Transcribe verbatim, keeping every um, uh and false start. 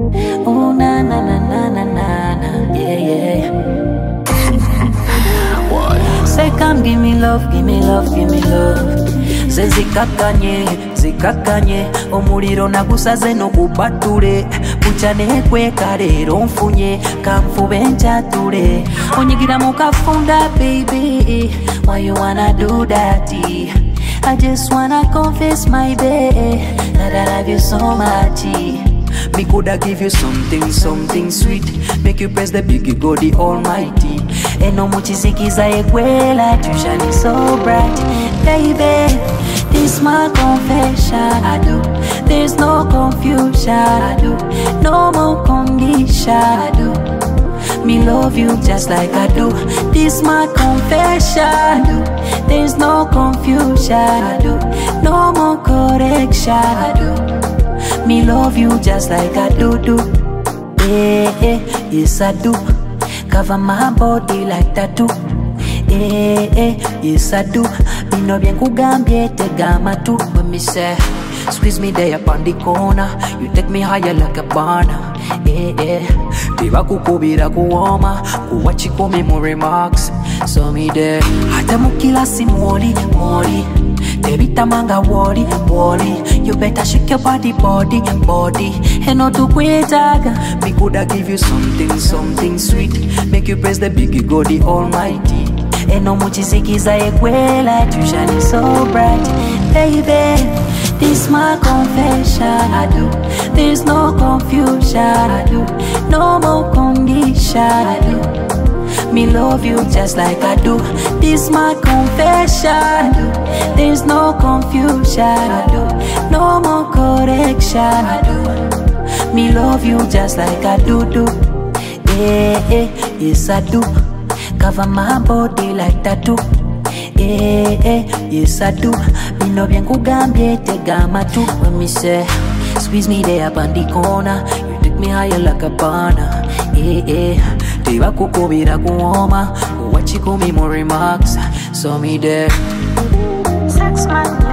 Oh na na na na na na na, yeah yeah. Say come give me love, give me love, give me love. Ze zikakanye, zikakanye. Omuliro nagusaze nogubatule. Bucha nekweka leero nfunye kanfube njatule. Onyigira mu kafunda baby, why you wanna do that? I just wanna confess my babe that I love you so much. Me coulda give you something, something sweet. Make you press the biggie, go the almighty. Eno muchisikiza ekwela, you shining so bright. Baby, this my confession, I do. There's no confusion, I do. No more condition, I do. Me love you just like I do. This my confession, I do. There's no confusion, I do. No more correction, I do. Me love you just like I do, do. Eh, eh, yes I do. Cover my body like tattoo. Eh, eh, yes I do. Me no bien kugambye tegama tu. When me say, squeeze me there upon the corner. You take me higher like a banana. Eh, eh. Tiba kukubira kuwoma. Kuwachi kumi mu remarks. So me there. Hata mukila si mwoli, mwoli. Tebita manga worry, worry. You better shake your body, body, body. And not to quit. Me coulda give you something, something sweet. Make you press the biggie, go the almighty. And no muchisikiza ekwela, you shining so bright. Baby, this my confession, I do. There's no confusion, I do. No more condition, I do. Me love you just like I do. This my confession, I do. There's no confusion, I do. No more correction, I do. Me love you just like I do, do. Eh, eh, yes I do. Cover my body like tattoo. Eh, eh, yes I do. Me no bien kugambye tegama tu. When me say, squeeze me there up on the corner. You take me higher like a banana. Eh, eh. Tiba kukubira kuwoma. Kuwachi kumi mu remarks. So me there. Sex man.